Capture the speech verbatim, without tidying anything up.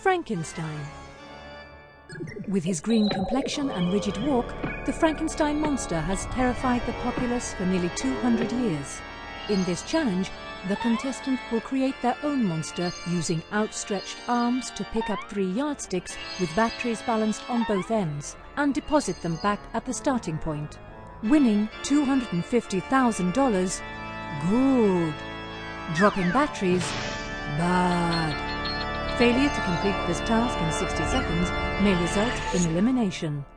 Frankenstein. With his green complexion and rigid walk, the Frankenstein monster has terrified the populace for nearly two hundred years. In this challenge, the contestant will create their own monster using outstretched arms to pick up three yardsticks with batteries balanced on both ends and deposit them back at the starting point. Winning two hundred fifty thousand dollars, good. Dropping batteries, bad. Failure to complete this task in sixty seconds may result in elimination.